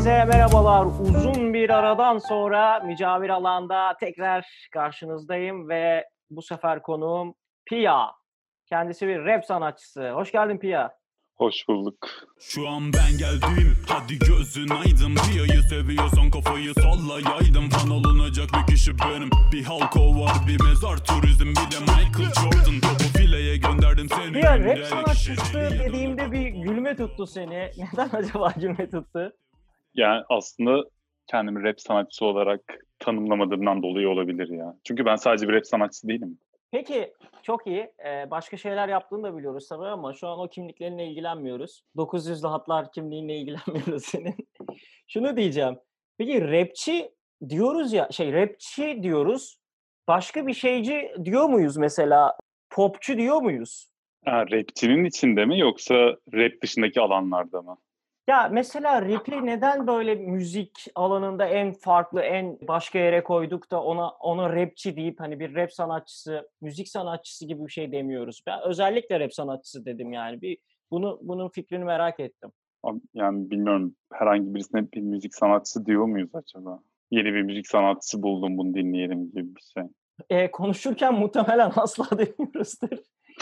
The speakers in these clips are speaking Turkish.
Herkese merhabalar. Uzun bir aradan sonra Mücavir Alan'da tekrar karşınızdayım ve bu sefer konuğum Pia. Kendisi bir rap sanatçısı. Hoş geldin Pia. Hoş bulduk. Şu an ben geldim, hadi gözün aydın. Piyayı seviyorsan kafayı salla yaydım. Fan olunacak bir kişi benim. Bir halko var, bir mezar turizm, bir de Michael Jordan. Topu fileye gönderdim seni. Pia, rap sanatçısı dediğimde bir gülme tuttu seni. Neden acaba gülme tuttu? Yani aslında kendimi rap sanatçısı olarak tanımlamadığımdan dolayı olabilir ya. Çünkü ben sadece bir rap sanatçısı değilim. Peki, çok iyi. Başka şeyler yaptığını da biliyoruz tabii ama şu an o kimliklerinle ilgilenmiyoruz. 900'lü hatlar kimliğinle ilgilenmiyoruz senin. Şunu diyeceğim. Peki rapçi diyoruz ya, rapçi diyoruz. Başka bir şeyci diyor muyuz mesela? Popçu diyor muyuz? Ha, rapçinin içinde mi yoksa rap dışındaki alanlarda mı? Ya mesela rap'i neden böyle müzik alanında en farklı, en başka yere koyduk da ona rapçi deyip hani bir rap sanatçısı, müzik sanatçısı gibi bir şey demiyoruz. Ben özellikle rap sanatçısı dedim yani. Bunun fikrini merak ettim. Yani bilmiyorum, herhangi birisine bir müzik sanatçısı diyor muyuz acaba? Yeni bir müzik sanatçısı buldum, bunu dinleyelim gibi bir şey. Konuşurken muhtemelen asla demiyoruzdur.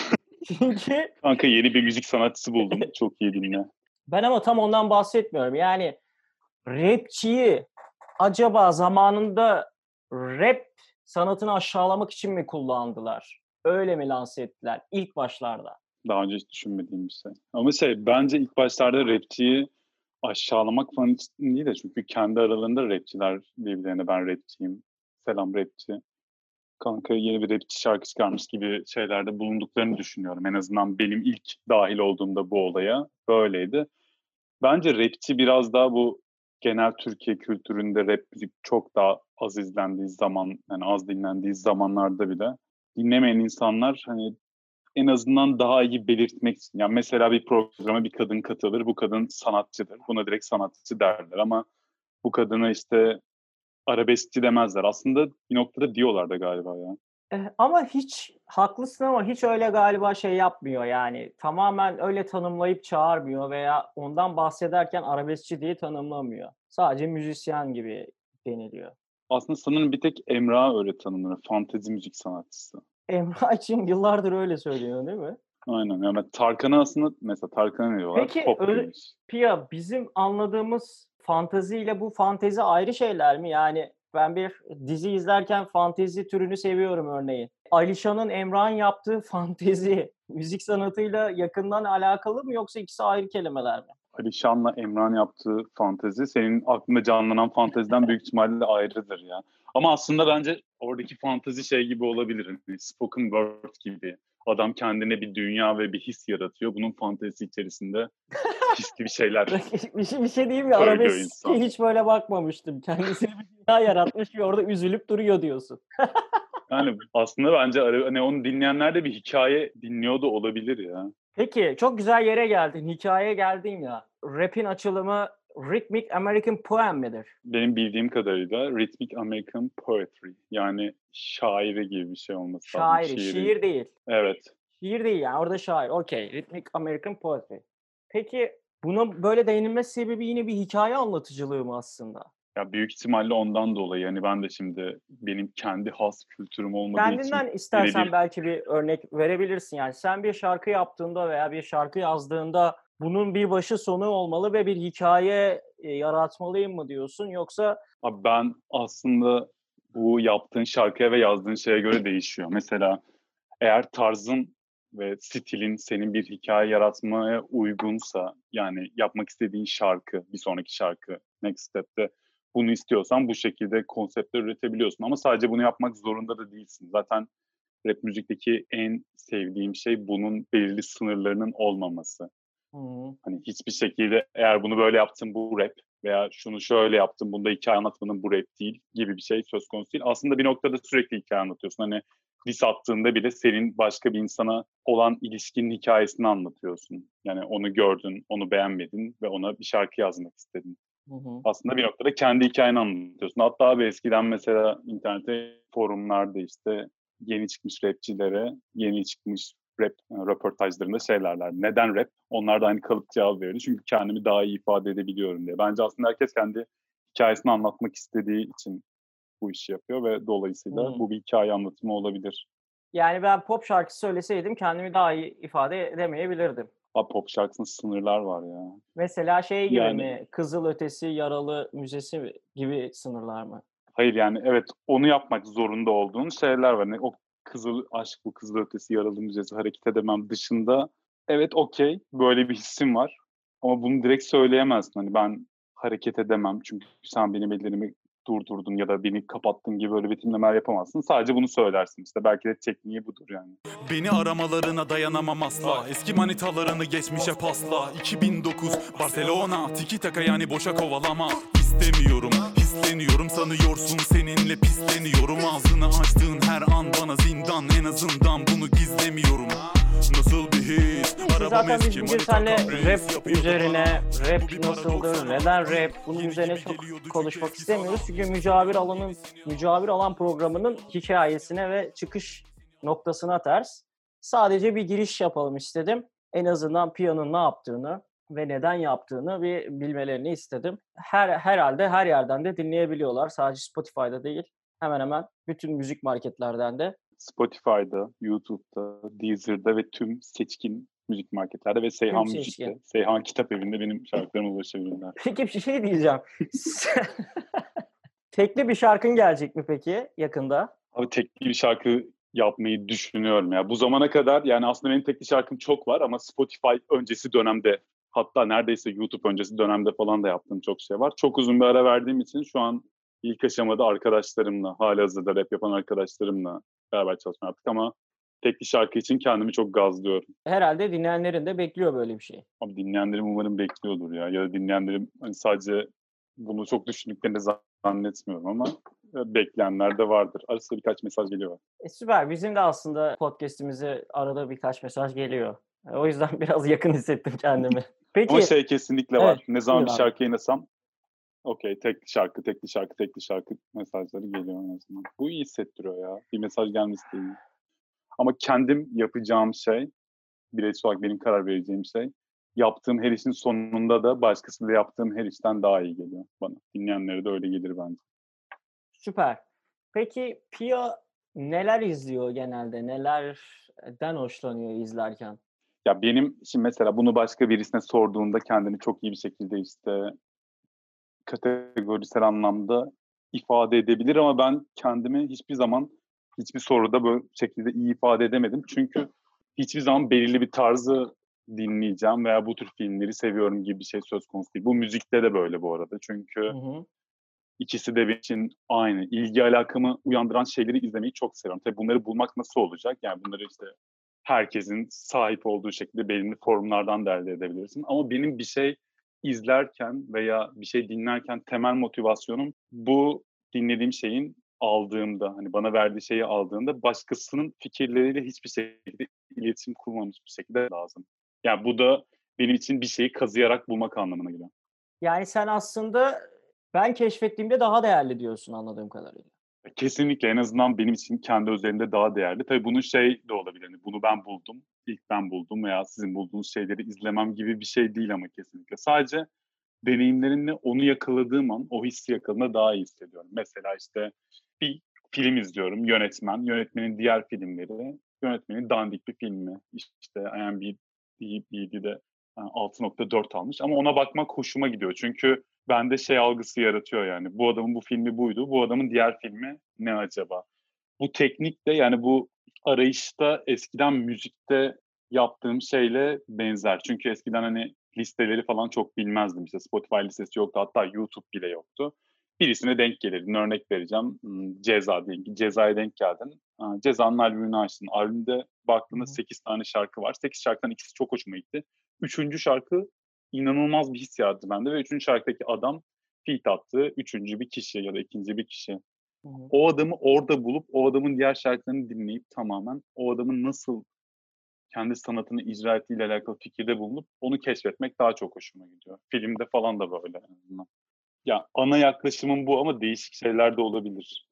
Çünkü Kanka yeni bir müzik sanatçısı buldum, çok iyi dinle. ben ama tam ondan bahsetmiyorum. Yani rapçiyi acaba zamanında rap sanatını aşağılamak için mi kullandılar? Öyle mi lanse ettiler ilk başlarda? Daha önce hiç düşünmediğim bir şey. Ama bence ilk başlarda rapçiyi aşağılamak falan için değil de, çünkü kendi aralarında rapçiler birbirlerine ben rapçiyim, selam rapçi, kanka yeni bir rapçi şarkı çıkarmış gibi şeylerde bulunduklarını düşünüyorum. En azından benim ilk dahil olduğumda bu olaya böyleydi. Bence rapçi biraz daha bu genel Türkiye kültüründe rap müzik çok daha az izlendiği zaman, yani az dinlendiği zamanlarda bile dinlemeyen insanlar hani en azından daha iyi belirtmek için. Yani mesela bir programa bir kadın katılır, bu kadın sanatçıdır. Buna direkt sanatçı derler ama bu kadına işte arabeskçi demezler. Aslında bir noktada diyorlar da galiba ya. Ama haklısın ama hiç öyle galiba şey yapmıyor yani. Tamamen öyle tanımlayıp çağırmıyor veya ondan bahsederken arabeskçi diye tanımlamıyor. Sadece müzisyen gibi deniliyor. Aslında sanırım bir tek Emrah öyle tanımlanır. Fantezi müzik sanatçısı. Emrah için yıllardır öyle söylüyor değil mi? Aynen. Yani Tarkan'a aslında mesela Tarkan'a ne diyorlar? Peki Pop demiş. Pia, bizim anladığımız fantezi ile bu fantezi ayrı şeyler mi? Yani ben bir dizi izlerken fantezi türünü seviyorum örneğin. Alişan'ın, Emrah'ın yaptığı fantezi müzik sanatıyla yakından alakalı mı yoksa ikisi ayrı kelimeler mi? Alişan'la Emrah'ın yaptığı fantezi senin aklında canlanan fanteziden büyük ihtimalle ayrıdır ya. Ama aslında bence oradaki fantezi şey gibi olabilir. Hani spoken word gibi. Adam kendine bir dünya ve bir his yaratıyor. Bunun fantezisi içerisinde hisli bir şeyler Bir şey diyeyim mi? söylüyor Arabeske insan. hiç böyle bakmamıştım. Kendisine bir dünya yaratmış ve orada üzülüp duruyor diyorsun. Yani aslında bence hani onu dinleyenler de bir hikaye dinliyor da olabilir ya. Peki, çok güzel yere geldin, hikâyeye geldin ya. Rap'in açılımı Rhythmic American Poem midir? Benim bildiğim kadarıyla Rhythmic American Poetry, yani şairi gibi bir şey olması lazım. Şairi, Şiiri. şiir değil. Evet. Şiir değil yani orada şair. Okay, Rhythmic American Poetry. Peki, buna böyle değinilmesi sebebi yine bir hikâye anlatıcılığı mı aslında? Ya büyük ihtimalle ondan dolayı. Yani ben de şimdi benim kendi has kültürüm olmadığı için Kendinden istersen birebir. belki bir örnek verebilirsin. Yani sen bir şarkı yaptığında veya bir şarkı yazdığında bunun bir başı sonu olmalı ve bir hikâye, yaratmalıyım mı diyorsun yoksa Abi ben aslında bu yaptığın şarkıya ve yazdığın şeye göre değişiyor. Mesela eğer tarzın ve stilin senin bir hikaye yaratmaya uygunsa, yani yapmak istediğin şarkı, bir sonraki şarkı, next step'te bunu istiyorsan bu şekilde konseptler üretebiliyorsun. Ama sadece bunu yapmak zorunda da değilsin. Zaten rap müzikteki en sevdiğim şey bunun belirli sınırlarının olmaması. Hı. Hani hiçbir şekilde eğer bunu böyle yaptım bu rap veya şunu şöyle yaptım bunda hikaye anlatmanın bu rap değil gibi bir şey söz konusu değil. Aslında bir noktada sürekli hikaye anlatıyorsun. Hani diss attığında bile senin başka bir insana olan ilişkinin hikayesini anlatıyorsun. Yani onu gördün, onu beğenmedin ve ona bir şarkı yazmak istedin. Hı hı. Aslında bir noktada kendi hikayeni anlatıyorsun. Hatta abi eskiden mesela internette forumlarda işte yeni çıkmış rapçilere, yeni çıkmış rap röportajlarında şeylerler. Neden rap? Onlar da aynı kalıp cevap veriyor. Çünkü kendimi daha iyi ifade edebiliyorum diye. Bence aslında herkes kendi hikayesini anlatmak istediği için bu işi yapıyor ve dolayısıyla bu bir hikaye anlatımı olabilir. Yani ben pop şarkısı söyleseydim kendimi daha iyi ifade edemeyebilirdim. Abi pop şarkısında sınırlar var ya. Mesela şey gibi Yani mi? Kızılötesi, Yaralı Müzesi gibi sınırlar mı? hayır yani evet onu yapmak zorunda olduğun şeyler var. O kızıl aşk, bu kızılötesi, yaralı müzesi, hareket edemem dışında evet okey böyle bir hissim var. Ama bunu direkt söyleyemezsin. Hani ben hareket edemem çünkü sen benim ellerimi durdurdun ya da beni kapattın gibi böyle betimlemeler yapamazsın. Sadece bunu söylersin işte. Belki de tekniği budur yani. Beni aramalarına dayanamam asla. Eski manitalarını geçmişe pasla. 2009 Barcelona tiki taka yani boşa kovalama. İstemiyorum, hisleniyorum sanıyorsun seninle pisleniyorum. Ağzını açtığın her an bana zindan, en azından bunu gizlemiyorum. Nasıl bir his? Zaten biz bugün seninle rap üzerine, rap nasıldır, neden rap, bunun üzerine çok konuşmak istemiyoruz. Çünkü Mücavir Alan programının hikayesine ve çıkış noktasına ters. Sadece bir giriş yapalım istedim. En azından Pia'nın ne yaptığını ve neden yaptığını bir bilmelerini istedim. Herhalde her yerden de dinleyebiliyorlar. Sadece Spotify'da değil, hemen hemen bütün müzik marketlerden de. Spotify'da, YouTube'da, Deezer'da ve tüm seçkin müzik marketlerde ve Seyhan Müzik'te, Seyhan Kitap Evi'nde benim şarkılarıma ulaşabilirler. Peki bir şey diyeceğim. Tekli bir şarkın gelecek mi peki yakında? Abi tekli bir şarkı yapmayı düşünüyorum ya. Bu zamana kadar yani aslında benim tekli şarkım çok var ama Spotify öncesi dönemde, hatta neredeyse YouTube öncesi dönemde falan da yaptığım çok şey var. Çok uzun bir ara verdiğim için şu an ilk aşamada arkadaşlarımla, halihazırda rap yapan arkadaşlarımla beraber çalışma yaptık ama tekli şarkı için kendimi çok gazlıyorum. Herhalde dinleyenlerin de bekliyor böyle bir şey. Abi dinleyenlerim umarım bekliyordur ya. Ya da dinleyenlerim hani sadece bunu çok düşündüklerini zannetmiyorum ama bekleyenler de vardır. Arasında birkaç mesaj geliyor. Süper. Bizim de aslında podcast'imize arada birkaç mesaj geliyor. O yüzden biraz yakın hissettim kendimi. Peki. Ama şey kesinlikle var. Evet, Ne zaman bir buyur abi. şarkı yayınlasam okey tekli şarkı mesajları geliyor en azından. Bu iyi hissettiriyor ya. Bir mesaj gelmesi de iyi. Ama kendim yapacağım şey, bireysel olarak benim karar vereceğim şey, yaptığım her işin sonunda da başkasıyla yaptığım her işten daha iyi geliyor bana. Dinleyenlere de öyle gelir bence. Süper. Peki Pia neler izliyor genelde? Nelerden hoşlanıyor izlerken? Ya benim şimdi mesela bunu başka birisine sorduğunda kendini çok iyi bir şekilde işte kategorisel anlamda ifade edebilir ama ben kendimi hiçbir zaman hiçbir soruda böyle şekilde iyi ifade edemedim. Çünkü hiçbir zaman belirli bir tarzı dinleyeceğim veya bu tür filmleri seviyorum gibi bir şey söz konusu değil. Bu müzikte de böyle bu arada. Çünkü ikisi de benim için aynı. İlgi alakamı uyandıran şeyleri izlemeyi çok seviyorum. Tabii bunları bulmak nasıl olacak? Yani bunları işte herkesin sahip olduğu şekilde belirli formlardan da elde edebilirsin. Ama benim bir şey izlerken veya bir şey dinlerken temel motivasyonum bu dinlediğim şeyin aldığımda, hani bana verdiği şeyi aldığımda başkasının fikirleriyle hiçbir şekilde iletişim kurmamış bir şekilde lazım. Yani bu da benim için bir şeyi kazıyarak bulmak anlamına geliyor. Yani sen aslında ben keşfettiğimde daha değerli diyorsun anladığım kadarıyla. Kesinlikle en azından benim için kendi özelinde daha değerli. Tabii bunun şey de olabilir. Yani bunu ben buldum, ilk ben buldum veya sizin bulduğunuz şeyleri izlemem gibi bir şey değil ama kesinlikle. Sadece deneyimlerimle onu yakaladığım an, o hissi yakaladığımda daha iyi hissediyorum. Mesela işte bir film izliyorum, yönetmenin diğer filmleri, yönetmenin dandik bir filmi. İşte IMDb'de 6.4 almış ama ona bakmak hoşuma gidiyor. Çünkü bende şey algısı yaratıyor yani. Bu adamın bu filmi buydu, bu adamın diğer filmi ne acaba? Bu teknik de yani bu arayışta eskiden müzikte yaptığım şeyle benzer. Çünkü eskiden hani listeleri falan çok bilmezdim. İşte Spotify listesi yoktu, hatta YouTube bile yoktu. Birisine denk gelirdin. Örnek vereceğim. Ceza diyelim ki. Ceza'ya denk geldin. Ceza'nın albümünü açtın. Albümde baktığında 8 tane şarkı var. 8 şarkıdan ikisi çok hoşuma gitti. 3. şarkı inanılmaz bir his yarattı bende ve 3. şarkıdaki adam feat attı. 3. bir kişi ya da 2. bir kişi. O adamı orada bulup o adamın diğer şarkılarını dinleyip tamamen o adamın nasıl kendi sanatını icra ettiğiyle alakalı fikirde bulunup onu keşfetmek daha çok hoşuma gidiyor. Filmde falan da böyle en azından. Ya ana yaklaşımım bu ama değişik şeyler de olabilir.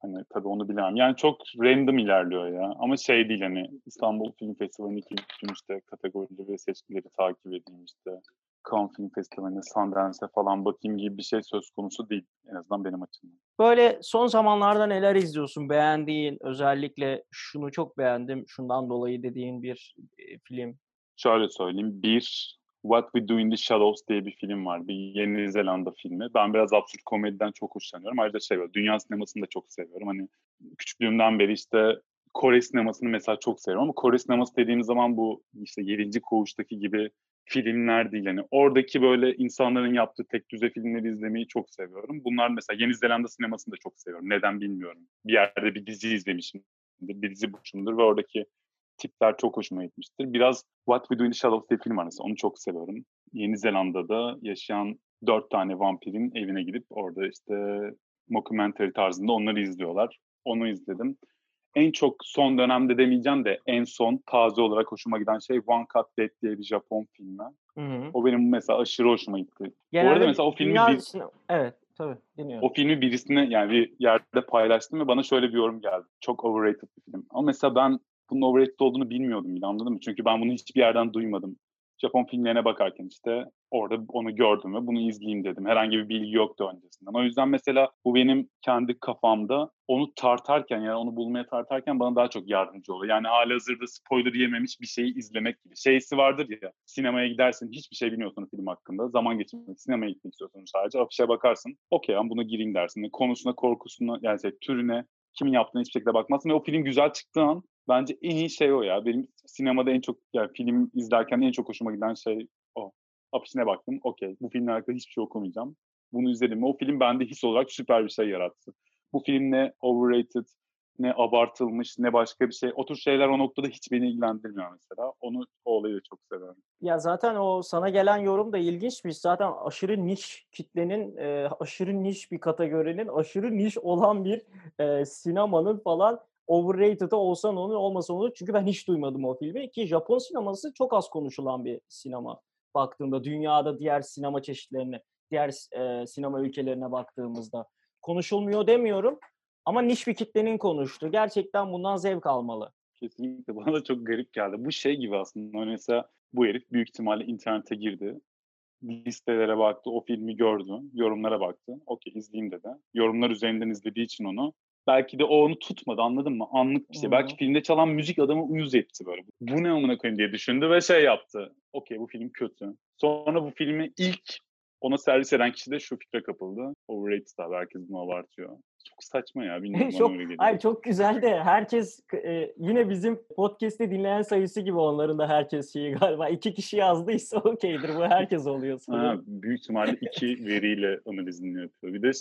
Hani tabii onu bilemem. Yani çok random ilerliyor ya. Ama şey değil hani İstanbul Film Festivali'ndeki bütün işte kategorileri ve seçkileri takip edeyim işte. Cannes Film Festivali'ne, Sundance'e falan bakayım gibi bir şey söz konusu değil. En azından benim açımdan. Böyle son zamanlarda neler izliyorsun? Beğendiğin, özellikle şunu çok beğendim, şundan dolayı dediğin bir film. Şöyle söyleyeyim. Bir, What We Do in the Shadows diye bir film var. Bir Yeni Zelanda filmi. Ben biraz absürt komediden çok hoşlanıyorum. Ayrıca dünya sinemasını da çok seviyorum. Hani küçüklüğümden beri işte Kore sinemasını mesela çok seviyorum. Ama Kore sineması dediğimiz zaman bu işte 7. Koğuş'taki gibi filmler değil. Yani oradaki böyle insanların yaptığı tek düze filmleri izlemeyi çok seviyorum. Bunlar mesela Yeni Zelanda sinemasını da çok seviyorum. Neden bilmiyorum. Bir yerde bir dizi izlemişimdir. Bir dizi bulmuşumdur ve oradaki tipler çok hoşuma gitmiştir. Biraz What We Do in the Shadows diye film var mesela. Onu çok seviyorum. Yeni Zelanda'da yaşayan 4 tane vampirin evine gidip orada işte mockumentary tarzında onları izliyorlar. Onu izledim. En çok son dönemde demeyeceğim de en son taze olarak hoşuma giden şey One Cut Dead diye bir Japon filmi. Hı. O benim mesela aşırı hoşuma gitti. Bu arada Genelde mesela o filmi dünya evet, tabii dinliyorum. o filmi birisine yani bir yerde paylaştım ve bana şöyle bir yorum geldi. Çok overrated bir film. Ama mesela ben bunun overrated olduğunu bilmiyordum bile, anladın mı? Çünkü ben bunu hiçbir yerden duymadım. Japon filmlerine bakarken işte orada onu gördüm ve bunu izleyeyim dedim. Herhangi bir bilgi yoktu öncesinden. O yüzden mesela bu benim kendi kafamda onu tartarken, yani onu bulmaya tartarken bana daha çok yardımcı oluyor. Yani halihazırda spoiler yememiş bir şeyi izlemek gibi. Şeysi vardır ya, sinemaya gidersin, hiçbir şey bilmiyorsun film hakkında. Zaman geçirmek, sinemaya gitmek istiyorsun sadece. Afişe bakarsın, okey ben buna gireyim dersin. Konusuna, korkusuna, yani türüne, kimin yaptığına hiçbir şekilde bakmazsın. Ve o film güzel çıktığı an bence en iyi şey o ya. Benim sinemada en çok, yani film izlerken en çok hoşuma giden şey o. Afişine baktım, okey bu filmle alakalı hiçbir şey okumayacağım. Bunu izledim. O film bende his olarak süper bir şey yarattı. Bu film ne overrated, ne abartılmış, ne başka bir şey. O tür şeyler o noktada hiç beni ilgilendirmiyor mesela. O olayı da çok seviyorum. Ya zaten o sana gelen yorum da ilginçmiş. Zaten aşırı niş kitlenin, aşırı niş bir kategorinin, aşırı niş olan bir sinemanın falan overrated'ı olsan olur, olmasa olur. Çünkü ben hiç duymadım o filmi ki Japon sineması çok az konuşulan bir sinema baktığımda. Dünyada diğer sinema çeşitlerine, diğer sinema ülkelerine baktığımızda. Konuşulmuyor demiyorum ama niş bir kitlenin konuştuğu. Gerçekten bundan zevk almalı. Kesinlikle. Bana da çok garip geldi. Bu şey gibi aslında. Hani mesela bu herif büyük ihtimalle internete girdi. Listelere baktı, o filmi gördü. Yorumlara baktı. Okey izleyeyim dedi. Yorumlar üzerinden izlediği için onu. Belki de o onu tutmadı, anladın mı? Anlık bir şey. Belki filmde çalan müzik adamı uyuz etti böyle. Bu ne amına koyayım diye düşündü ve şey yaptı. Okey bu film kötü. Sonra bu filmi ilk ona servis eden kişi de şu fikre kapıldı. Overrated abi, herkes bunu abartıyor. Çok saçma ya, bilmiyorum, bana Çok, öyle geliyor. hayır çok güzel de herkes yine bizim podcast'te dinleyen sayısı gibi onların da herkes şeyi galiba 2 kişi yazdıysa okeydir, bu herkes oluyor sanırım. Büyük ihtimalle 2 veriyle analizini yapıyor. Bir de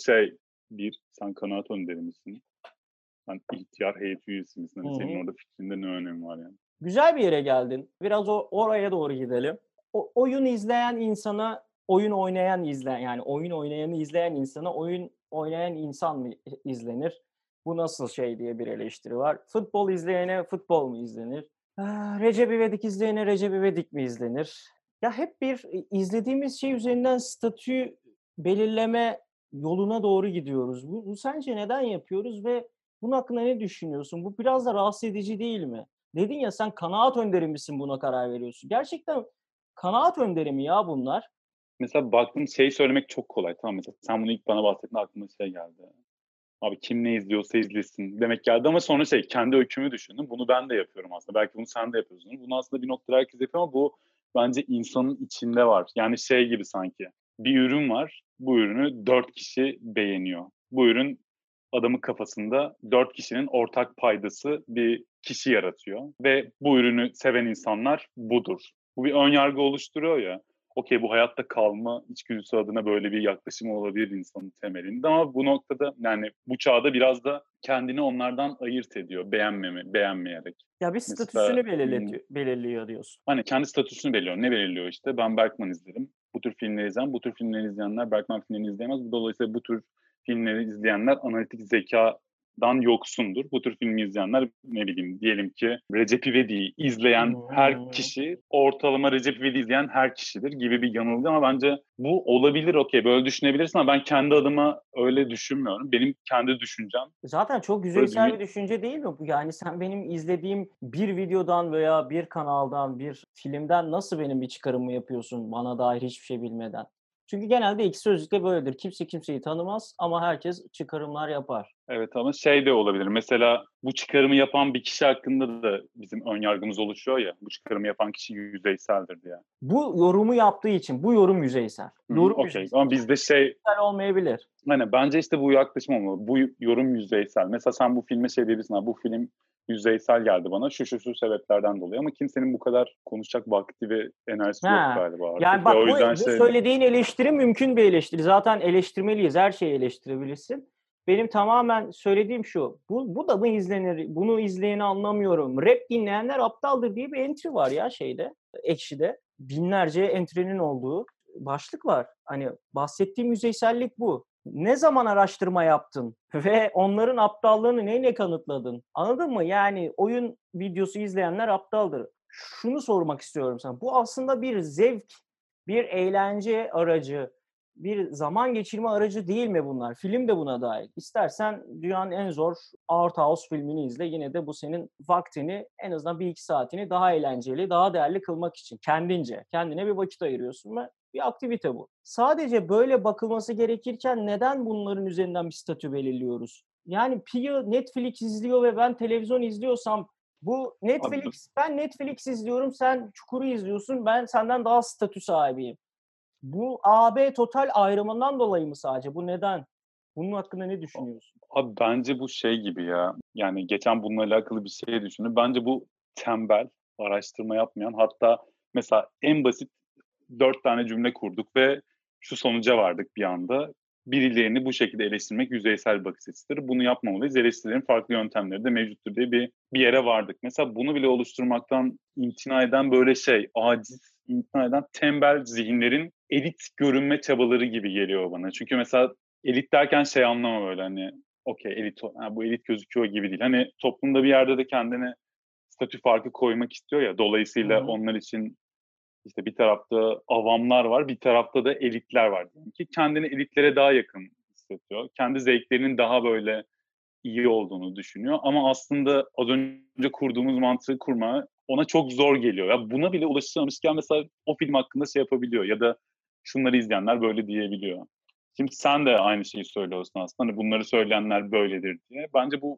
sen kanaat önderi misin? Sen ihtiyar heyet üyesi misin? Hani senin orada fikrinde ne önemi var yani? Güzel bir yere geldin. Biraz oraya doğru gidelim. Oyun izleyen insana oyun oynayan yani oyun oynayanı izleyen insana oyun oynayan insan mı izlenir? Bu nasıl şey diye bir eleştiri var. Futbol izleyene futbol mu izlenir? Recep İvedik izleyene Recep İvedik mi izlenir? Ya hep bir izlediğimiz şey üzerinden statü belirleme yoluna doğru gidiyoruz. Bu sence neden yapıyoruz ve bunun hakkında ne düşünüyorsun? Bu biraz da rahatsız edici değil mi? Dedin ya sen kanaat önderi misin buna karar veriyorsun? Gerçekten kanaat önderi mi ya bunlar? Mesela baktım söylemek çok kolay. Tamam, mesela sen bunu ilk bana bahsettiğinde aklıma geldi. Abi kim ne izliyorsa izlesin demek geldi ama sonra kendi öykümü düşündüm. Bunu ben de yapıyorum aslında. Belki bunu sen de yapıyorsun. Bunu aslında bir noktada herkes yapıyor ama bu bence insanın içinde var. Yani gibi sanki. Bir ürün var. Bu ürünü 4 kişi beğeniyor. Bu ürün adamın kafasında 4 kişinin ortak paydası bir kişi yaratıyor. Ve bu ürünü seven insanlar budur. Bu bir ön yargı oluşturuyor ya. Okey bu hayatta kalma içgüdüsü adına böyle bir yaklaşımı olabilir insanın temelinde ama bu noktada yani bu çağda biraz da kendini onlardan ayırt ediyor beğenmeyerek. Ya bir statüsünü belirliyor diyorsun. Hani kendi statüsünü belirliyor. Ne belirliyor işte? Ben Bergman izlerim. Bu tür filmleri izleyen, bu tür filmleri izleyenler Bergman filmlerini izleyemez. Dolayısıyla bu tür filmleri izleyenler analitik zeka dan yoksundur. Bu tür filmi izleyenler ne bileyim diyelim ki Recep İvedik'i izleyen her kişi ortalama Recep İvedik'i izleyen her kişidir gibi bir yanılgı ama bence bu olabilir, okey, böyle düşünebilirsin ama ben kendi adıma öyle düşünmüyorum. Benim kendi düşüncem. Zaten çok yüzeysel bir düşünce değil mi bu? Yani sen benim izlediğim bir videodan veya bir kanaldan, bir filmden nasıl benim bir çıkarımı yapıyorsun bana dair hiçbir şey bilmeden? Çünkü genelde ikisi sözlükte böyledir. Kimse kimseyi tanımaz ama herkes çıkarımlar yapar. Evet ama şey de olabilir. Mesela bu çıkarımı yapan bir kişi hakkında da bizim ön yargımız oluşuyor ya. Bu çıkarımı yapan kişi yüzeyseldir diye. Bu yorumu yaptığı için bu yorum yüzeysel. Yorum Okey. yüzeysel. Ama bizde Yüzeysel olmayabilir. hani bence işte bu yaklaşım olmalı. Bu yorum yüzeysel. Mesela sen bu filme şey diyebilirsin. Bu film yüzeysel geldi bana. Şu sebeplerden dolayı. Ama kimsenin bu kadar konuşacak vakti ve enerjisi yok galiba artık. Yani bak o yüzden bu söylediğin eleştiri mümkün bir eleştiri. Zaten eleştirmeliyiz. Her şeyi eleştirebilirsin. Benim tamamen söylediğim şu. Bu da mı izlenir? Bunu izleyeni anlamıyorum. Rap dinleyenler aptaldır diye bir entry var ya Ekşi'de. Binlerce entry'nin olduğu başlık var. Hani bahsettiğim yüzeysellik bu. Ne zaman araştırma yaptın ve onların aptallığını neyle kanıtladın? Anladın mı? Yani oyun videosu izleyenler aptaldır. Şunu sormak istiyorum sana. Bu aslında bir zevk, bir eğlence aracı, bir zaman geçirme aracı değil mi bunlar? Film de buna dahil. İstersen dünyanın en zor art house filmini izle. Yine de bu senin vaktini, en azından 1-2 saatini daha eğlenceli, daha değerli kılmak için kendince. Kendine bir vakit ayırıyorsun ve bir aktivite bu. Sadece böyle bakılması gerekirken neden bunların üzerinden bir statü belirliyoruz? Yani Pia Netflix izliyor ve ben televizyon izliyorsam bu ben Netflix izliyorum, sen Çukur'u izliyorsun, ben senden daha statü sahibiyim. Bu AB total ayrımından dolayı mı sadece? Bu neden? Bunun hakkında ne düşünüyorsun? Abi bence bu şey gibi ya. Yani geçen bununla alakalı bir şey düşündüm. Bence bu tembel, araştırma yapmayan, hatta mesela en basit 4 tane cümle kurduk ve şu sonuca vardık bir anda. Birilerini bu şekilde eleştirmek yüzeysel bir bakış açısıdır. Bunu yapmamalıyız. Eleştirilerin farklı yöntemleri de mevcuttur diye bir yere vardık. Mesela bunu bile oluşturmaktan imtina eden böyle aciz, imtina eden tembel zihinlerin elit görünme çabaları gibi geliyor bana. Çünkü mesela elit derken anlama böyle hani okey elit, bu elit gözüküyor gibi değil. Hani toplumda bir yerde de kendine statü farkı koymak istiyor ya. Dolayısıyla onlar için işte bir tarafta avamlar var, bir tarafta da elitler var. Yani ki kendini elitlere daha yakın hissediyor. Kendi zevklerinin daha böyle iyi olduğunu düşünüyor. Ama aslında az önce kurduğumuz mantığı kurma ona çok zor geliyor. Ya buna bile ulaşamamışken mesela o film hakkında yapabiliyor ya da şunları izleyenler böyle diyebiliyor. Şimdi sen de aynı şeyi söylüyorsun aslında. Hani bunları söyleyenler böyledir diye. Bence bu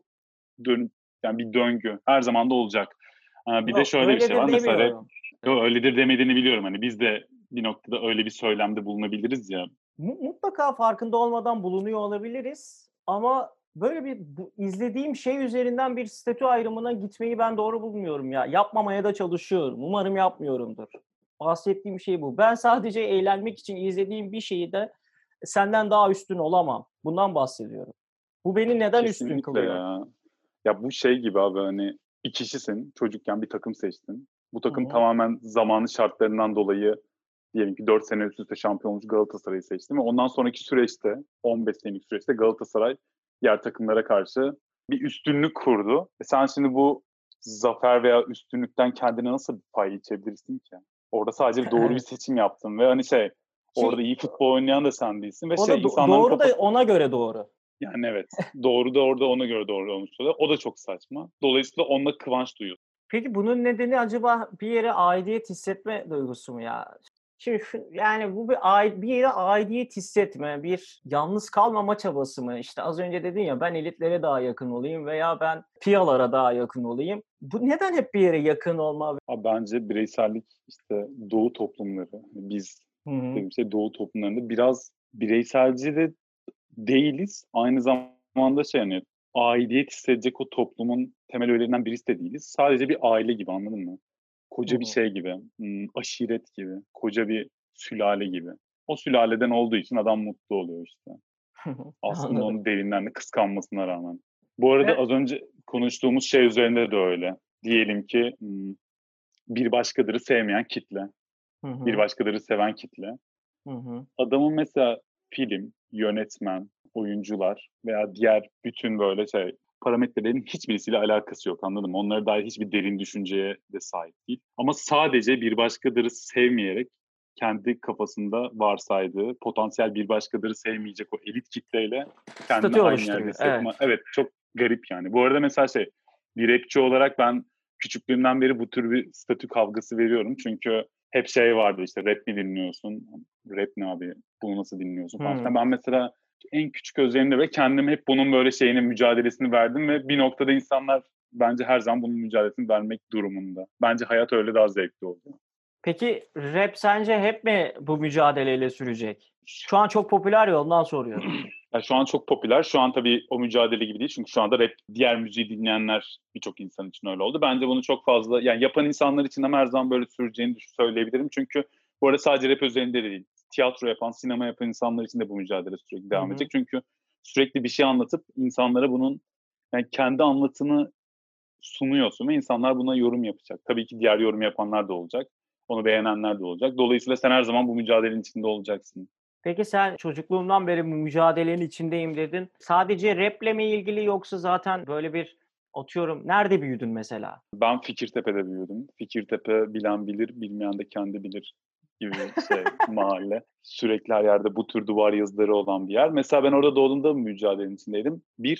yani bir döngü. Her zaman da olacak. Bir de şöyle bir şey var. Mesela öyledir demediğini biliyorum. Hani biz de bir noktada öyle bir söylemde bulunabiliriz ya. Mutlaka farkında olmadan bulunuyor olabiliriz. Ama böyle izlediğim şey üzerinden bir statü ayrımına gitmeyi ben doğru bulmuyorum ya. Yapmamaya da çalışıyorum. Umarım yapmıyorumdur. Bahsettiğim şey bu. Ben sadece eğlenmek için izlediğim bir şeyi de senden daha üstün olamam. Bundan bahsediyorum. Bu beni neden Kesinlikle üstün kılıyor? Ya bu gibi abi hani bir kişisin, çocukken bir takım seçtin. Bu takım Hı-hı. tamamen zamanı şartlarından dolayı diyelim ki 4 sene üst üste şampiyon olmuş Galatasaray'ı seçtin ve ondan sonraki süreçte 15 senelik süreçte Galatasaray diğer takımlara karşı bir üstünlük kurdu. Sen şimdi bu zafer veya üstünlükten kendine nasıl bir pay içebilirsin ki? Orada sadece doğru bir seçim yaptın ve hani orada iyi futbol oynayan da sen değilsin ve o da doğru da ona göre doğru. Yani evet. Doğru da orada ona göre doğru olmuş oluyor. O da çok saçma. Dolayısıyla onunla kıvanç duyuyor. Peki bunun nedeni acaba bir yere aidiyet hissetme duygusu mu ya? Şimdi yani bu bir yere aidiyet hissetme, bir yalnız kalmama çabası mı? İşte az önce dedin ya ben elitlere daha yakın olayım veya ben piyalara daha yakın olayım. Bu neden hep bir yere yakın olma? Bence bireysellik işte Doğu toplumları. Biz dediğim Doğu toplumlarında biraz bireyselci de değiliz. Aynı zamanda hani aidiyet hissedecek o toplumun temel öğelerinden birisi de değiliz. Sadece bir aile gibi, anladın mı? Koca bir gibi, aşiret gibi, koca bir sülale gibi. O sülaleden olduğu için adam mutlu oluyor işte. Aslında onun derinden de kıskanmasına rağmen. Bu arada az önce konuştuğumuz üzerinde de öyle. Diyelim ki bir başkaları sevmeyen kitle, bir başkaları seven kitle. Adamın mesela film, yönetmen, oyuncular veya diğer bütün böyle parametrelerin hiçbirisiyle alakası yok, anladın mı? Onlara dair hiçbir derin düşünceye de sahip değil. Ama sadece bir başkaları sevmeyerek kendi kafasında varsaydığı potansiyel bir başkaları sevmeyecek o elit kitleyle kendini Statü aynı oluşturuyor. yerde hissetme. Evet, çok garip yani. Bu arada mesela bir rapçi olarak ben küçüklüğümden beri bu tür bir statü kavgası veriyorum. Çünkü hep vardı işte, rap mi dinliyorsun? Rap ne abi? Bunu nasıl dinliyorsun falan filan. Ben mesela en küçük özlerimde ve kendim hep bunun böyle mücadelesini verdim ve bir noktada insanlar bence her zaman bunun mücadelesini vermek durumunda. Bence hayat öyle daha zevkli oldu. Peki rap sence hep mi bu mücadeleyle sürecek? Şu an çok popüler ya, ondan soruyorum. Ya şu an çok popüler. Şu an tabii o mücadele gibi değil. Çünkü şu anda rap, diğer müziği dinleyenler birçok insan için öyle oldu. Bence bunu çok fazla, yani yapan insanlar için de her zaman böyle süreceğini söyleyebilirim. Çünkü bu arada sadece rap özelinde de değil. Tiyatro yapan, sinema yapan insanlar için de bu mücadele sürekli devam edecek. Çünkü sürekli bir şey anlatıp insanlara bunun kendi anlatını sunuyorsun ve insanlar buna yorum yapacak. Tabii ki diğer yorum yapanlar da olacak. Onu beğenenler de olacak. Dolayısıyla sen her zaman bu mücadelenin içinde olacaksın. Peki sen çocukluğumdan beri bu mücadelenin içindeyim dedin. Sadece raple mi ilgili, yoksa zaten böyle bir, atıyorum, nerede büyüdün mesela? Ben Fikirtepe'de büyüdüm. Fikirtepe bilen bilir, bilmeyen de kendi bilir gibi mahalle. Sürekli her yerde bu tür duvar yazıları olan bir yer. Mesela ben orada doğduğumda mücadelenin içindeydim.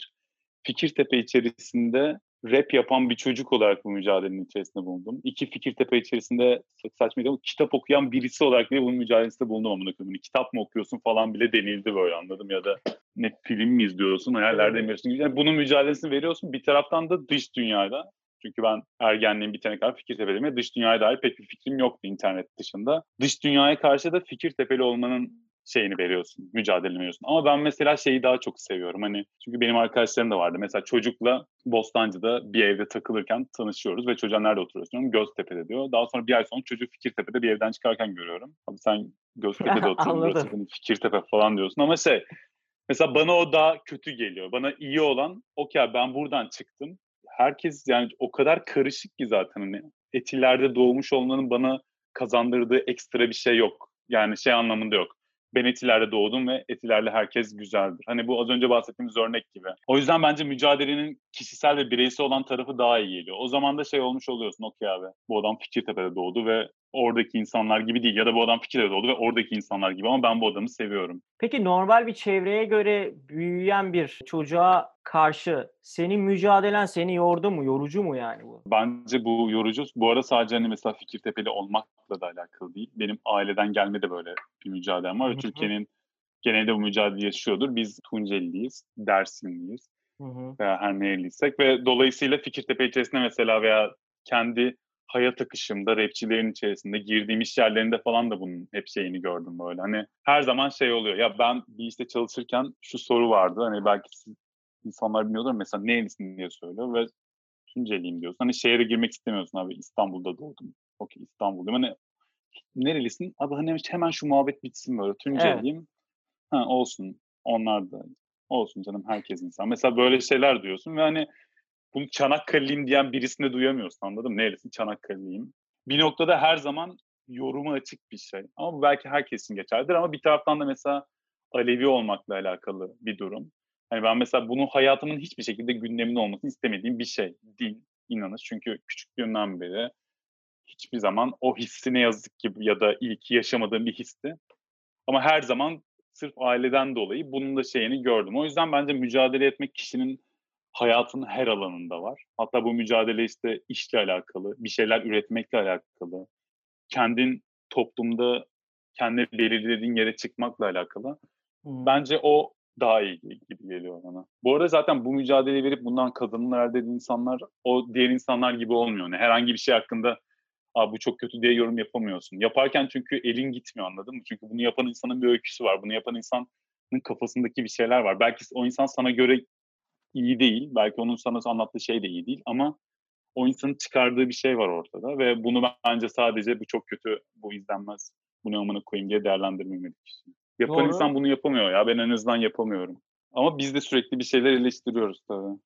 Fikirtepe içerisinde rap yapan bir çocuk olarak bu mücadelenin içerisinde bulundum. 2, Fikirtepe içerisinde saçma değil ama kitap okuyan birisi olarak bile bunun mücadelesinde bulundum amına koyayım. Kitap mı okuyorsun falan bile denildi böyle, anladım, ya da ne film mi izliyorsun, hayallerde mi yaşıyorsun gibi. Yani bunun mücadelesini veriyorsun. Bir taraftan da dış dünyayla. Çünkü ben ergenliğim bitene kadar Fikirtepe'deyim ve dış dünyaya dair pek bir fikrim yoktu internet dışında. Dış dünyaya karşı da Fikirtepeli olmanın veriyorsun, mücadeleni veriyorsun. Ama ben mesela daha çok seviyorum. Çünkü benim arkadaşlarım da vardı. Mesela çocukla Bostancı'da bir evde takılırken tanışıyoruz ve çocuğa nerede oturuyorsun? Göztepe'de diyor. Daha sonra bir ay sonra çocuğu Fikirtepe'de bir evden çıkarken görüyorum. Abi sen Göztepe'de oturuyorsun, burası Fikirtepe falan diyorsun. Ama mesela bana o daha kötü geliyor. Bana iyi olan, okey ben buradan çıktım. Herkes o kadar karışık ki zaten Etiler'de doğmuş olmanın bana kazandırdığı ekstra bir şey yok. Yani anlamında yok. Ben Etiler'de doğdum ve Etiler'le herkes güzeldir. Bu az önce bahsettiğimiz örnek gibi. O yüzden bence mücadelenin kişisel ve bireysel olan tarafı daha iyi geliyor. O zaman da olmuş oluyorsun, okey abi. Bu adam Fikirtepe'de doğdu ve oradaki insanlar gibi değil. Ya da bu adam Fikirtepe'de doğdu ve oradaki insanlar gibi, ama ben bu adamı seviyorum. Peki normal bir çevreye göre büyüyen bir çocuğa karşı senin mücadelen seni yordu mu? Yorucu mu yani bu? Bence bu yorucu. Bu arada sadece mesela Fikirtepeli olmakla da alakalı değil. Benim aileden gelme de böyle bir mücadelem var. Türkiye'nin genelde bu mücadele yaşıyordur. Biz Tunceli'liyiz, Dersimliyiz veya her nereliysek ve dolayısıyla Fikirtepe içerisinde mesela veya kendi hayat akışımda, rapçilerin içerisinde, girdiğim iş yerlerinde falan da bunun hep gördüm böyle. Her zaman oluyor. Ya ben bir işte çalışırken şu soru vardı. Belki insanlar bilmiyordur, mesela nerelisin diye söylüyor ve Tunceliyim diyorsun. Şehre girmek istemiyorsun abi. İstanbul'da doğdum. Okey, İstanbul'dayım. Nerelisin? Abi hemen şu muhabbet bitsin böyle. Tunceliyim. Evet. Ha, olsun. Onlar da. Olsun canım, herkes insan. Mesela böyle şeyler diyorsun ve bunu Çanakkale'liyim diyen birisini duyamıyorsun, anladın mı? Nerelisin? Çanakkale'liyim. Bir noktada her zaman yoruma açık bir şey. Ama bu belki herkesin geçerlidir, ama bir taraftan da mesela Alevi olmakla alakalı bir durum. Ben mesela bunu hayatımın hiçbir şekilde gündeminde olmasını istemediğim bir şey. Din, inanış. Çünkü küçüklüğümden beri hiçbir zaman o hissi, ne yazık ki, ya da iyi ki yaşamadığım bir histi. Ama her zaman sırf aileden dolayı bunun da gördüm. O yüzden bence mücadele etmek kişinin hayatının her alanında var. Hatta bu mücadele işte işle alakalı, bir şeyler üretmekle alakalı, kendin toplumda kendini belirlediğin yere çıkmakla alakalı. Bence o daha iyi gibi geliyor bana. Bu arada zaten bu mücadeleyi verip bundan kazanımlar elde eden insanlar o diğer insanlar gibi olmuyor. Herhangi bir şey hakkında bu çok kötü diye yorum yapamıyorsun. Yaparken çünkü elin gitmiyor, anladın mı? Çünkü bunu yapan insanın bir öyküsü var. Bunu yapan insanın kafasındaki bir şeyler var. Belki o insan sana göre iyi değil. Belki onun sana anlattığı şey de iyi değil. Ama o insanın çıkardığı bir şey var ortada. Ve bunu bence sadece bu çok kötü, bu izlenmez, bunu amına koyayım diye değerlendirmemeli kişi. Yapan insan bunu yapamıyor ya. Ben en azından yapamıyorum. Ama biz de sürekli bir şeyler eleştiriyoruz tabii.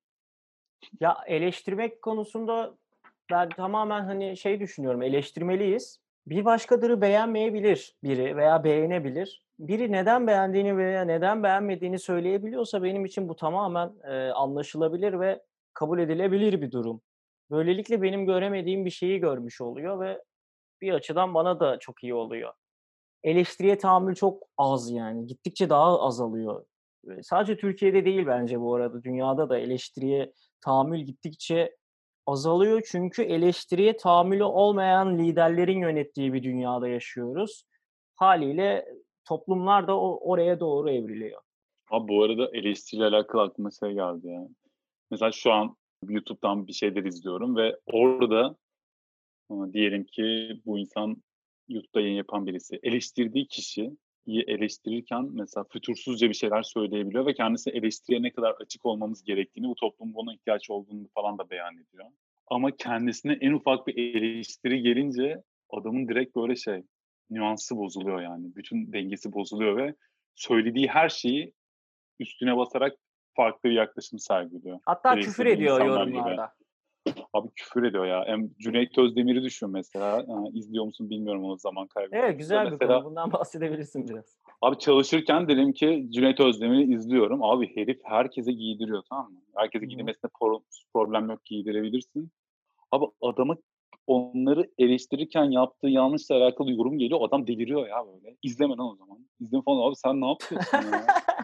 Ya eleştirmek konusunda ben tamamen düşünüyorum. Eleştirmeliyiz. Bir başkaları beğenmeyebilir biri veya beğenebilir. Biri neden beğendiğini veya neden beğenmediğini söyleyebiliyorsa benim için bu tamamen anlaşılabilir ve kabul edilebilir bir durum. Böylelikle benim göremediğim bir şeyi görmüş oluyor ve bir açıdan bana da çok iyi oluyor. Eleştiriye tahammül çok az yani. Gittikçe daha azalıyor. Sadece Türkiye'de değil bence bu arada. Dünyada da eleştiriye tahammül gittikçe azalıyor. Çünkü eleştiriye tahammülü olmayan liderlerin yönettiği bir dünyada yaşıyoruz. Hâliyle toplumlar da oraya doğru evriliyor. Abi bu arada eleştiriyle alakalı aklıma şey geldi ya. Mesela şu an YouTube'dan bir şeyler izliyorum ve orada diyelim ki bu insan YouTube'da yayın yapan birisi. Eleştirdiği kişiyi eleştirirken mesela fütursuzca bir şeyler söyleyebiliyor ve kendisi eleştiriye ne kadar açık olmamız gerektiğini, bu toplumun buna ihtiyaç olduğunu falan da beyan ediyor. Ama kendisine en ufak bir eleştiri gelince adamın direkt böyle nüansı bozuluyor yani. Bütün dengesi bozuluyor ve söylediği her şeyi üstüne basarak farklı bir yaklaşım sergiliyor. Hatta küfür Eleştirdiği ediyor insanlar gibi. yorumlarda. Abi küfür ediyor ya. Cüneyt Özdemir'i düşün mesela. İzliyor musun bilmiyorum, o zaman kaybı. Evet, güzel bir Mesela, konu. Bundan bahsedebilirsin biraz. abi çalışırken dedim ki Cüneyt Özdemir'i izliyorum. Abi herif herkese giydiriyor, tamam mı? Herkese giydirmesine problem yok, giydirebilirsin. Abi adamı onları eleştirirken yaptığı yanlışla alakalı yorum geliyor. Adam deliriyor ya böyle. İzleme lan o zaman. İzleme falan. Abi sen ne yapıyorsun ya?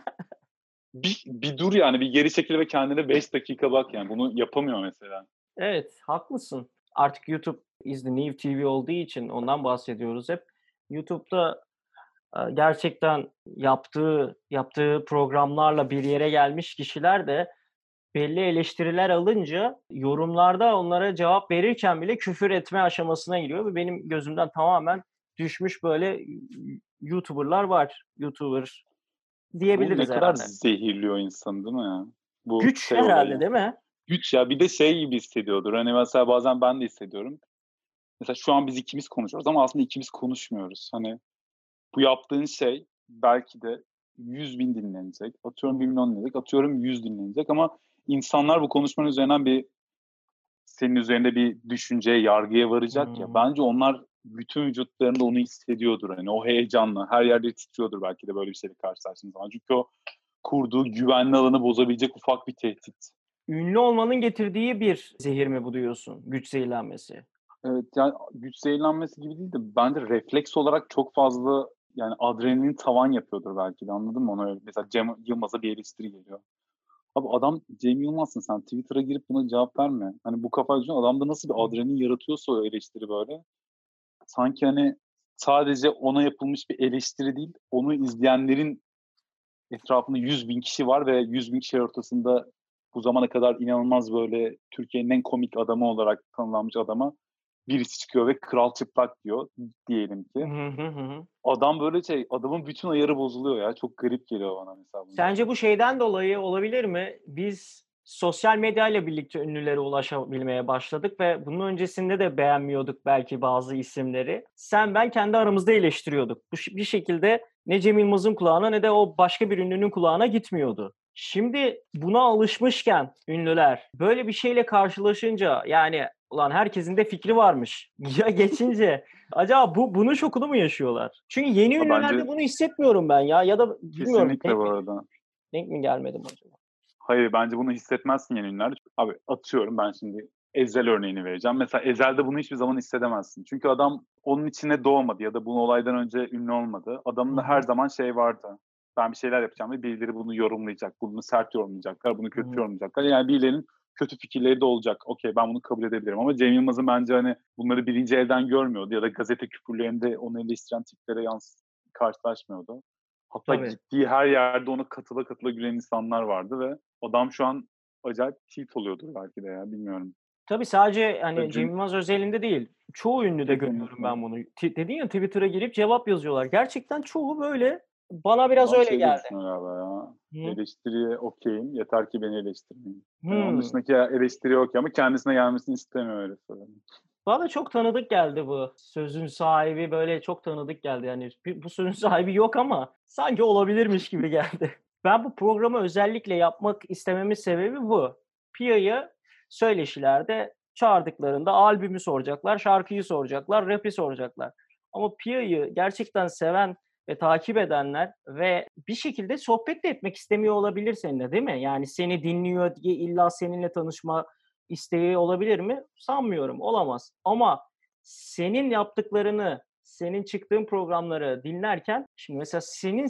Bir dur yani. Bir geri çekil ve kendine 5 dakika bak yani. Bunu yapamıyor mesela. Evet, haklısın. Artık YouTube is the new TV olduğu için ondan bahsediyoruz hep. YouTube'da gerçekten yaptığı programlarla bir yere gelmiş kişiler de belli eleştiriler alınca yorumlarda onlara cevap verirken bile küfür etme aşamasına giriyor ve benim gözümden tamamen düşmüş böyle YouTuber'lar var. YouTuber Bu diyebiliriz ne kadar herhâlde. zehirliyor insanı değil mi ya? Bu Güç olayı. herhâlde değil mi? Güç ya. Bir de gibi hissediyordur. Hani mesela bazen ben de hissediyorum. Mesela şu an biz ikimiz konuşuyoruz ama aslında ikimiz konuşmuyoruz. Hani bu yaptığın şey belki de 100.000 dinlenecek. Atıyorum 1 milyon dinlenecek. Atıyorum 100 dinlenecek ama insanlar bu konuşmanın üzerinden senin üzerinde bir düşünceye, yargıya varacak ya. Bence onlar bütün vücutlarında onu hissediyordur. Hani o heyecanla. Her yerde titriyordur belki de böyle bir şeyle karşılaştığın zaman. Çünkü o kurduğu güvenli alanı bozabilecek ufak bir tehdit. Ünlü olmanın getirdiği bir zehir mi bu diyorsun? Güç zehirlenmesi. Evet, yani güç zehirlenmesi gibi değil de bence refleks olarak çok fazla yani adrenalin tavan yapıyordur belki de, anladın mı? Ona öyle. Mesela Cem Yılmaz'a bir eleştiri geliyor. Abi adam Cem Yılmaz'sın sen. Twitter'a girip buna cevap verme. Hani bu kafayla düşün, adamda nasıl bir adrenalin yaratıyorsa o eleştiri böyle. Sanki hani sadece ona yapılmış bir eleştiri değil, onu izleyenlerin etrafında 100.000 kişi var ve 100.000 kişi ortasında bu zamana kadar inanılmaz böyle Türkiye'nin en komik adamı olarak tanımlanmış adama birisi çıkıyor ve kral çıplak diyor diyelim ki. Adam böyle adamın bütün ayarı bozuluyor ya. Çok garip geliyor bana mesela. Sence bu şeyden dolayı olabilir mi? Biz sosyal medyayla birlikte ünlülere ulaşabilmeye başladık ve bunun öncesinde de beğenmiyorduk belki bazı isimleri. Sen ben kendi aramızda eleştiriyorduk. Bu bir şekilde ne Cem Yılmaz'ın kulağına ne de o başka bir ünlünün kulağına gitmiyordu. Şimdi buna alışmışken ünlüler böyle bir şeyle karşılaşınca yani ulan herkesin de fikri varmış ya geçince acaba bunun şokunu mu yaşıyorlar? Çünkü yeni ünlülerde bence bunu hissetmiyorum ben ya da bilmiyorum. kesinlikle bu arada. Denk mi gelmedi mi acaba? Hayır, bence bunu hissetmezsin yeni ünlülerde. Abi atıyorum, ben şimdi Ezel örneğini vereceğim. Mesela Ezel'de bunu hiçbir zaman hissedemezsin. Çünkü adam onun içine doğmadı ya da bu olaydan önce ünlü olmadı. Adamın da her zaman vardı. Ben bir şeyler yapacağım ve birileri bunu yorumlayacak. Bunu sert yorumlayacaklar, bunu kötü yorumlayacaklar. Yani birilerinin kötü fikirleri de olacak. Okey, ben bunu kabul edebilirim. Ama Cem Yılmaz'ın bence hani bunları birinci elden görmüyordu. Ya da gazete küpürlerinde onu eleştiren tiplere karşılaşmıyordu. Hatta gittiği her yerde ona katıla gülen insanlar vardı ve adam şu an acayip tilt oluyordur belki de ya, bilmiyorum. Tabii sadece hani Cem Yılmaz özelinde değil. Çoğu ünlüde Kesinlikle. görüyorum ben bunu. Dedin ya Twitter'a girip cevap yazıyorlar. Gerçekten çoğu böyle. Bana biraz Adam öyle geldi. Ya. Hı. Eleştiriye okeyim. Yeter ki beni eleştirmeyin. Hı. Onun dışındaki eleştiriye okey ama kendisine gelmesini istemiyor, öyle söyleyeyim. Bana çok tanıdık geldi bu. Sözün sahibi böyle çok tanıdık geldi. Yani bu sözün sahibi yok ama sanki olabilirmiş gibi geldi. Ben bu programı özellikle yapmak istememin sebebi bu. Pia'yı söyleşilerde çağırdıklarında albümü soracaklar, şarkıyı soracaklar, rap'i soracaklar. Ama Pia'yı gerçekten seven ve takip edenler ve bir şekilde sohbet de etmek istemiyor olabilir seninle, değil mi? Yani seni dinliyor diye illa seninle tanışma isteği olabilir mi? Sanmıyorum, olamaz. Ama senin yaptıklarını, senin çıktığın programları dinlerken şimdi mesela senin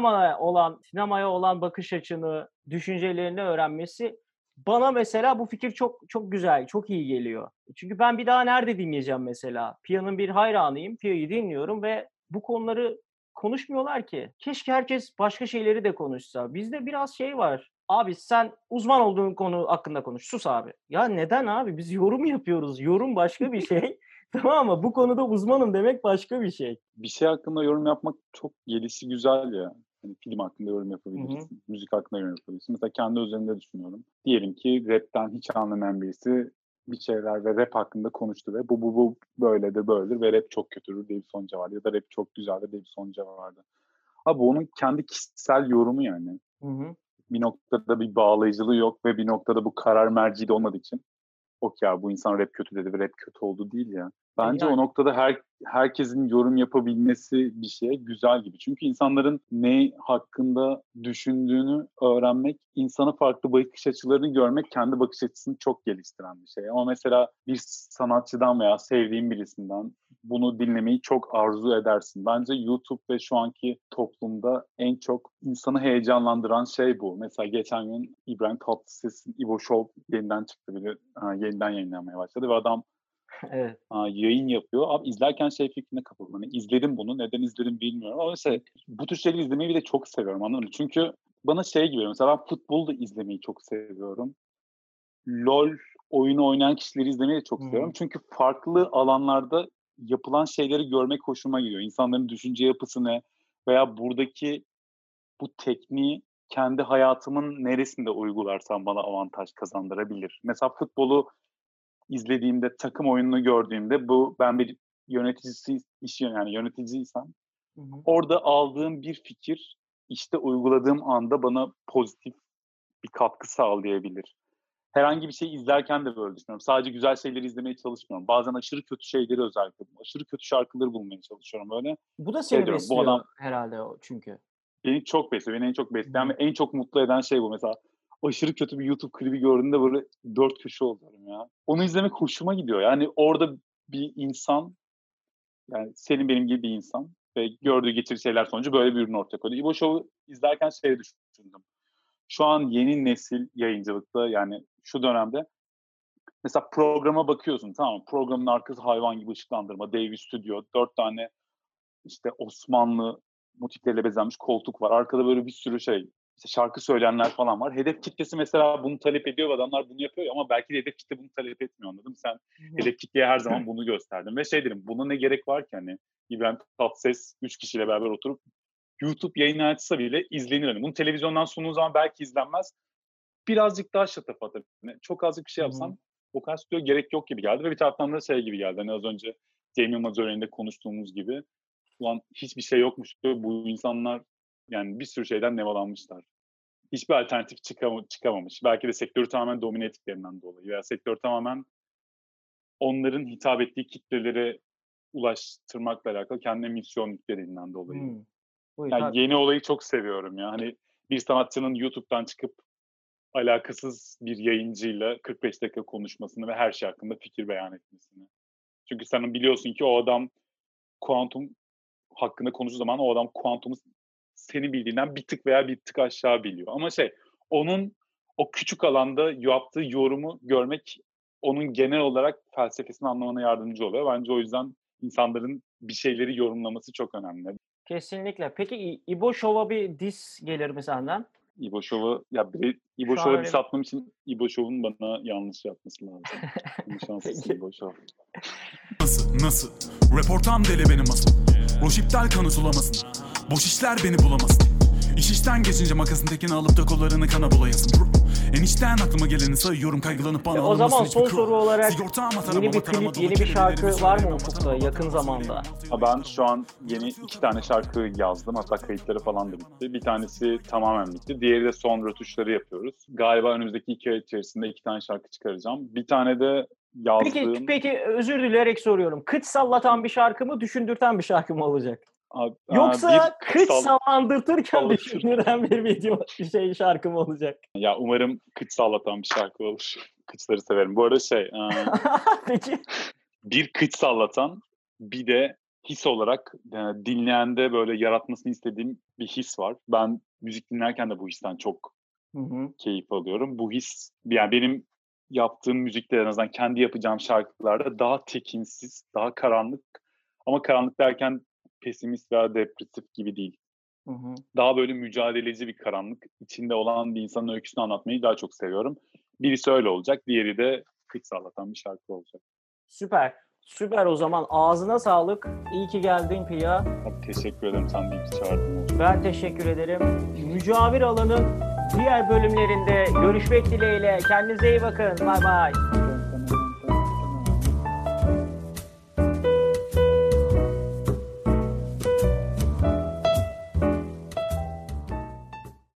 sinemaya olan bakış açını, düşüncelerini öğrenmesi bana mesela bu fikir çok çok güzel, çok iyi geliyor. Çünkü ben bir daha nerede dinleyeceğim mesela? Pia'nın bir hayranıyım, Pia'yı dinliyorum ve bu konuları konuşmuyorlar ki. Keşke herkes başka şeyleri de konuşsa. Bizde biraz şey var. Abi sen uzman olduğun konu hakkında konuş. Sus abi. Ya neden abi? Biz yorum yapıyoruz. Yorum başka bir şey. Tamam mı? Bu konuda uzmanım demek başka bir şey. Bir şey hakkında yorum yapmak çok gelişi güzel ya. Hani film hakkında yorum Hı hı. yapabilirsin. Müzik hakkında yorum yapabilirsin. Mesela kendi üzerinde düşünüyorum. Diyelim ki rapten hiç anlamayan birisi bir şeyler ve rap hakkında konuştu ve bu böyledir böyledir ve rap çok kötüdür diye bir sonucu vardı. Ya da rap çok güzeldir diye bir sonucu vardı. Abi onun kendi kişisel yorumu yani. Hı hı. Bir noktada bir bağlayıcılığı yok ve bir noktada bu karar merci de olmadığı için okey abi bu insan rap kötü dedi ve rap kötü oldu değil ya. Bence o Yani. noktada herkesin yorum yapabilmesi bir şeye güzel gibi. Çünkü insanların ne hakkında düşündüğünü öğrenmek, insana farklı bakış açılarını görmek kendi bakış açısını çok geliştiren bir şey. Ama mesela bir sanatçıdan veya sevdiğin birisinden bunu dinlemeyi çok arzu edersin. Bence YouTube ve şu anki toplumda en çok insanı heyecanlandıran şey bu. Mesela geçen gün İbrahim Tatlıses'in İbo Show yeniden çıktı. Yeniden yayınlanmaya başladı ve adam Evet. yayın yapıyor. Abi izlerken şey fikrine kapıldım. Hani izledim bunu. Neden izledim bilmiyorum. Ama mesela bu tür şeyleri izlemeyi bir de çok seviyorum. Anladın mı? Çünkü bana şey gibi mesela ben futbolu da izlemeyi çok seviyorum. LOL oyunu oynayan kişileri izlemeyi de çok Hı seviyorum. hı. Çünkü farklı alanlarda yapılan şeyleri görmek hoşuma gidiyor. İnsanların düşünce yapısı ne veya buradaki bu tekniği kendi hayatımın neresinde uygularsam bana avantaj kazandırabilir. Mesela futbolu izlediğimde, takım oyununu gördüğümde ben bir yöneticiysem Hı hı. orada aldığım bir fikir işte uyguladığım anda bana pozitif bir katkı sağlayabilir. Herhangi bir şey izlerken de böyle düşünüyorum. Sadece güzel şeyleri izlemeye çalışmıyorum. Bazen aşırı kötü şeyleri özellikle, aşırı kötü şarkıları bulmaya çalışıyorum böyle. Bu da Şey seni diyorum, bu adam besliyor herhalde çünkü. beni çok besliyor. Beni en çok Hı besleyen ve hı. en çok mutlu eden şey bu. Mesela aşırı kötü bir YouTube klibi gördüğümde böyle 4 köşe oluyorum ya. Onu izlemek hoşuma gidiyor. Yani orada bir insan, yani senin benim gibi bir insan ve gördüğü getirdiği şeyler sonucu böyle bir ürün ortaya koydu. İbo Show'u izlerken şey düşündüm. Şu an yeni nesil yayıncılıkta yani şu dönemde mesela programa bakıyorsun, tamam mı? Programın arkası hayvan gibi ışıklandırma, dev bir stüdyo, 4 tane işte Osmanlı motifleriyle bezenmiş koltuk var. Arkada böyle bir sürü şey, işte şarkı söyleyenler falan var. Hedef kitlesi mesela bunu talep ediyor ve adamlar bunu yapıyor ama belki de hedef kitle bunu talep etmiyor, anladın mı? Sen Hı. hedef kitleye her zaman bunu gösterdin ve şey dedim, buna ne gerek var ki hani İbrahim Tatlıses 3 kişiyle beraber oturup YouTube yayını açsa bile izlenir. Hani bunu televizyondan sunduğun zaman belki izlenmez. Birazcık daha şatafat. Yani çok azıcık bir şey Hı hı. yapsam o kadar stüdyo gerek yok gibi geldi ve bir taraftan da şey gibi geldi. Hani az önce Cem Yılmaz örneğinde konuştuğumuz gibi ulan hiçbir şey yokmuş diyor. Bu insanlar yani bir sürü şeyden nemalanmışlar. Hiçbir alternatif çıkamamış. Belki de sektörü tamamen domine ettiklerinden dolayı veya sektör tamamen onların hitap ettiği kitlelere ulaştırmakla alakalı kendine misyon yüklediğinden dolayı. Hımm. Buyur Yani yeni olayı çok seviyorum ya. Hani bir sanatçının YouTube'dan çıkıp alakasız bir yayıncıyla 45 dakika konuşmasını ve her şey hakkında fikir beyan etmesini. Çünkü sen biliyorsun ki o adam kuantum hakkında konuştuğu zaman o adam kuantumu senin bildiğinden bir tık veya bir tık aşağı biliyor. Ama onun o küçük alanda yaptığı yorumu görmek onun genel olarak felsefesini anlamana yardımcı oluyor. Bence o yüzden insanların bir şeyleri yorumlaması çok önemli. Kesinlikle. Peki İbo Show'a bir diss gelir mi senden? İbo Show'a İbo Şu an Show'a öyle diss bir atmam için İbo Show'un bana yanlış yapması lazım. İmkansızsın Peki. İbo Show. Nasıl? Reportam deli benim asıl. Boş iptal kanı sulamasın. Boş işler beni bulamasın. İş işten geçince makasın tekini alıp da kollarını kana bulayasın. Enişten aklıma geleni sayıyorum kaygılanıp bana O zaman alınmasın son soru olarak yeni bir tarama, klip, yeni bir şarkı var mı ufukta yakın zamanda? Ben şu an yeni 2 tane şarkı yazdım. Hatta kayıtları falan da bitti. Bir tanesi tamamen bitti. Diğeri de son rötuşları yapıyoruz. Galiba önümüzdeki 2 ay içerisinde 2 tane şarkı çıkaracağım. Bir tane de yazdığım... Peki özür dileyerek soruyorum. Kıç sallatan bir şarkı mı, düşündürten bir şarkı mı olacak? Yoksa kıç sall- sallandırtırken sallatır. düşünülen bir video şarkı mı olacak? Ya umarım kıç sallatan bir şarkı olur. Kıçları severim. Bu arada Peki. bir kıç sallatan, bir de his olarak dinleyende böyle yaratmasını istediğim bir his var. Ben müzik dinlerken de bu histen çok keyif alıyorum. Bu his, yani benim yaptığım müzikte, en azından kendi yapacağım şarkılarda daha tekinsiz, daha karanlık. Ama karanlık derken pesimist veya depresif gibi değil. Daha böyle mücadeleci bir karanlık. İçinde olan bir insanın öyküsünü anlatmayı daha çok seviyorum. Birisi öyle olacak, diğeri de kıç sallatan bir şarkı olacak. Süper. Süper, o zaman ağzına sağlık. İyi ki geldin Pia. Teşekkür ederim, sen de iyi ki çağırdın. Ben teşekkür ederim. Mücavir Alan'ın diğer bölümlerinde görüşmek dileğiyle. Kendinize iyi bakın. Bay bay.